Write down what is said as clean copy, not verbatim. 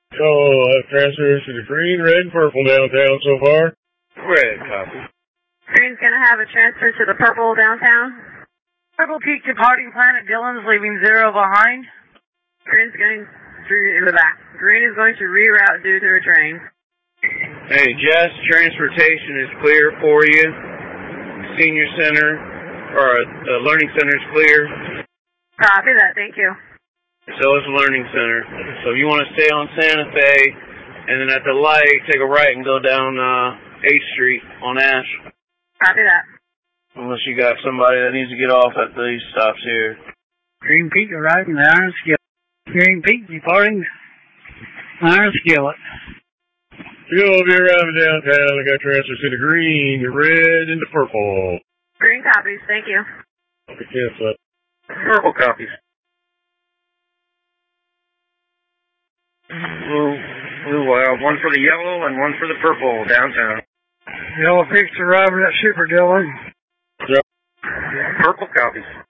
So, I've transfers to the green, red, and purple downtown so far. Red, copy. Green's going to have a transfer to the purple downtown. Purple Peak departing Planet Dillon's, leaving 0 behind. Green is going to reroute due to a train. Hey, Jess, transportation is clear for you. Senior Center, or Learning Center is clear. Copy that, thank you. So is the Learning Center. So if you want to stay on Santa Fe, and then at the light, take a right and go down 8th Street on Ash. Copy that. Unless you got somebody that needs to get off at these stops here. Green Peak arriving the Iron Skillet. Green Peak departing Iron Skillet. You'll be arriving downtown. I got transfers to the green, the red, and the purple. Green copies, thank you. Okay, cancel that. Purple copies. Blue, one for the yellow and one for the purple downtown. Yellow Peak's arriving at Super Dillon. Yep. Purple copies.